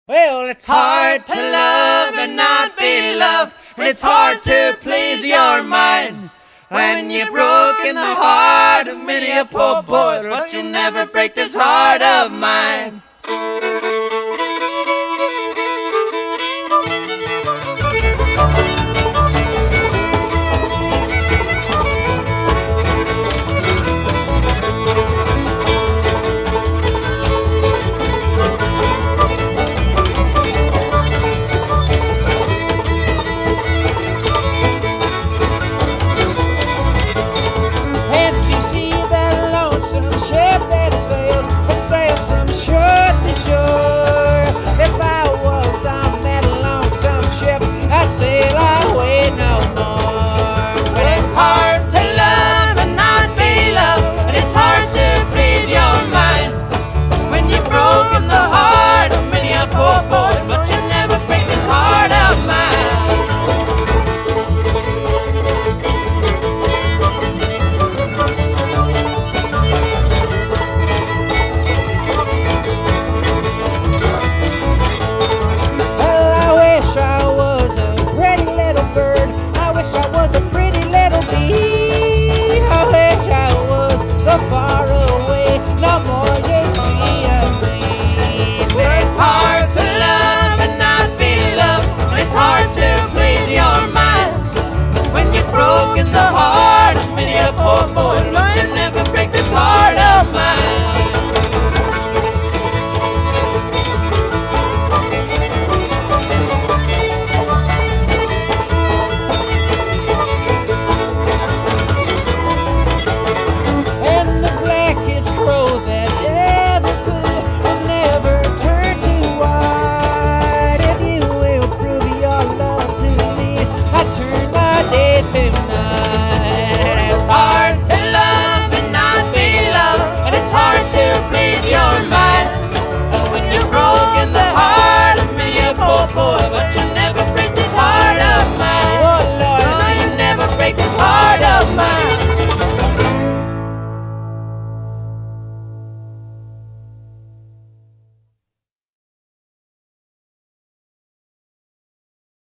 Well, it's hard to love and not be loved, and it's hard to please your mind. When you've broken the heart of many a poor boy, but you'll never break this heart of mine.